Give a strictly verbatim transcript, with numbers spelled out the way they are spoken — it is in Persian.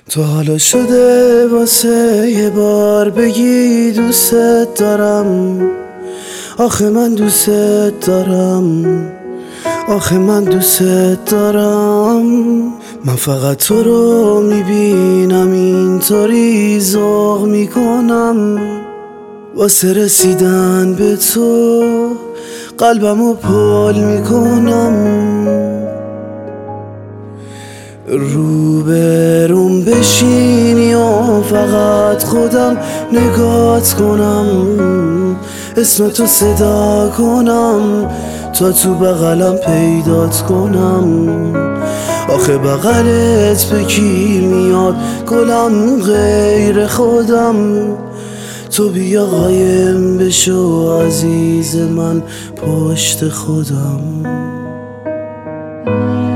تو حالا شده واسه یه بار بگی دوست دارم. آخه من دوست دارم، آخه من دوست دارم. من فقط تو رو میبینم اینطوری ذوق میکنم. واسه رسیدن به تو قلبمو پل میکنم. روبروم بشینی و فقط خودم نگات کنم، اسم تو صدا کنم تا تو بغلم پیدات کنم. آخه بغلت به کی میاد گلم غیر خودم؟ تو بیا قایم بشو عزیز من پشت خودم.